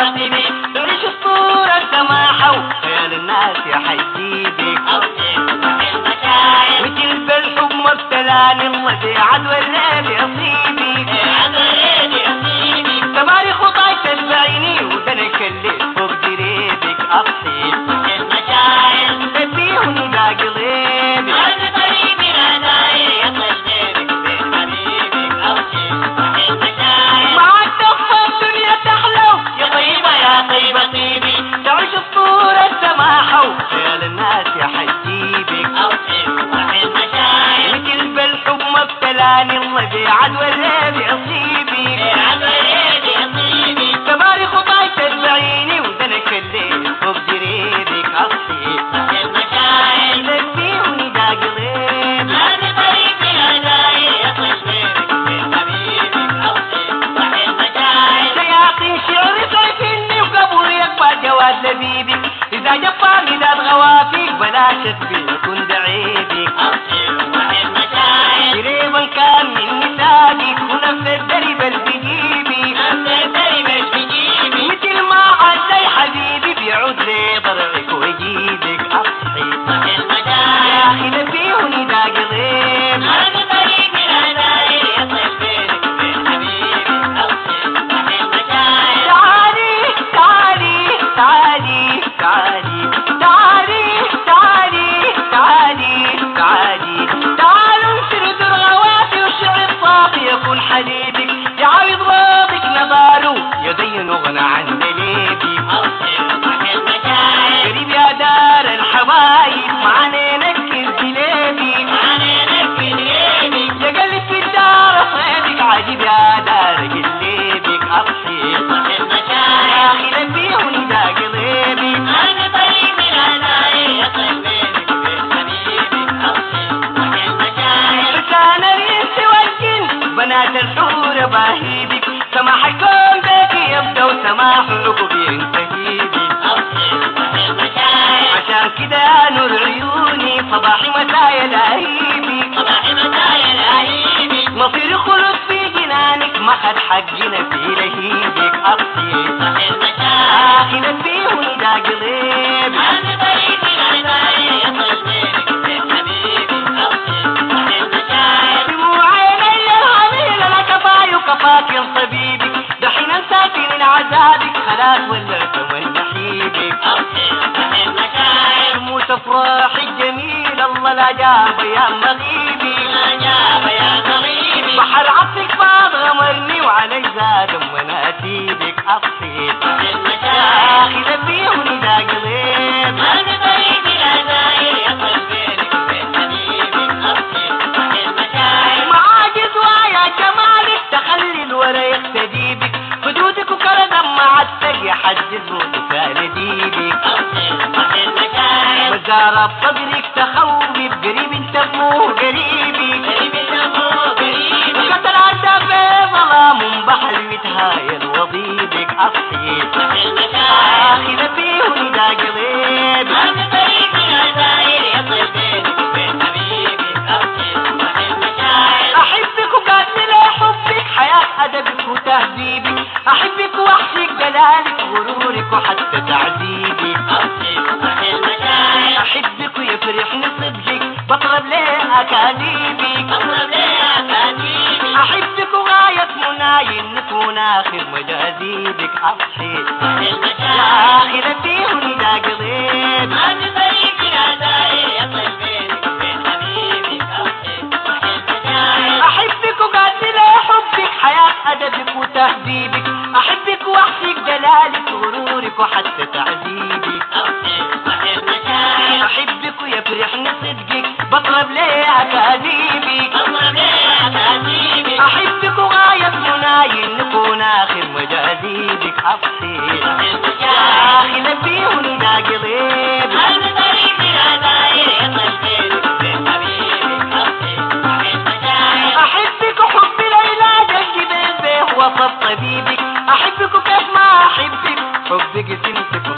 خاطبي تعيش الصورة سماحة وخيال الناس يحييبك مثل بالحب مبتلاني الله بعد والليل يصيبي تباري خطاي تتبعيني ودنك اللي فوق جريبك أصيب تبيهني دا قليبي معاك تخفى الدنيا تحلو يا طيبة يا طيبة طيبي تعيش الصورة السماحة وخيال الناس يحييبك مثل بالحب مبتلاني الله بعد والليل يصيبي تباري خطاي تتبعيني ودنك الليل فوق جريبك أصيب تبيهني دا قليبي سياقي شعري صيفني وقبل يقبل جواد لبيبك إذا جفاني ذات غوافيك بلاشت بيكون دعيبك قريبا كان من نساقك ونفذ درب البجيبي مثل ما عدي حبيبي بيعود لي ضرعك ويجيبك أصحي يا أخي نبيهني دا قضيب تعالي تعالي تعالي تعالي تعالي تعالي تعالي تعالي تعالوا نسرد الغوافي والشعر الصافي يكون حديدك يعاوض راضك نظاره يدين غنى عن دليبي قريب يا دار الحبايب معانا نكر جليبي يا قلب في الدار صيدك عجيب يا دار قليبك أصيب يا أخي نبيهني دا قليبي حسان الإنس والجن بنات الحور باهيبك سماح الكون بك يبدأ وسماح عقبي ينتهي بي عشان كده يا نور عيوني صباحي مسايا لهيبي مصير خلص في جنانك ما خد حقنا في لهيبك أصيب أخي نبيهني دا قليبي كفاك يا طبيبك دحين انساكي من عذابك خلاص ولا تمنى حيبك موت افراحي الجميل الله لا جاب يا مغيبي بحر عطفك فاض غمرني وعلي زاد مناتيبك اصيب يا اخي نبيهني دا قليب معاجز ويا جمالك تخلي ولا يقتدي بك خدودك وكردم مع السقي حجز وتسال ديبك مزارة صدرك تخوف قريب انت مو قريبي وكتر عدى في ظلام بحر متهايل وضيبك أصيب أخي نبيهني دا قليب أحبك وقاتل حبك حياة أدبك وتهذيبك أحبك وأحشك دلالك غرورك وحتى تعذيبك أحبك ويفرحني صدقك بطلب ليه أكاذيبك أحبك وغاية مناي نكون آخر مجاذيبك أصحي يا أخي نبيهني دا قضيب أحبك وقاتل حبك حياة أدبك وتهذيبك أحبك وأحشك دلالك غرورك وحتى تعذيبك أحبك ويفرحني صدقك بطلب ليه أكاذيبك أحبك وغاية مناي نكون آخر مجاذيبك أصحي يا أخي نبيهني دا قضيب أحبك وحب العلاج الجبال به وصف طبيبك أحبك وكيف ما أحبك حبك سمتك